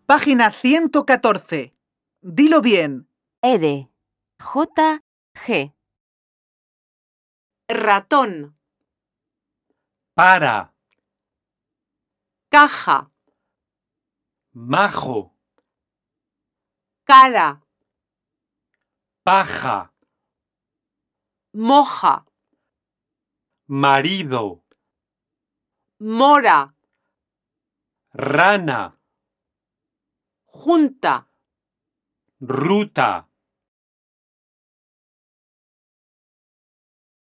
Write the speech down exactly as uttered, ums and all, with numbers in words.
Página ciento catorce. Dilo bien. R. J. G. Ratón. Para. Caja. Majo. Cara. Paja. Moja. Marido. Mora. Rana. Junta. Ruta.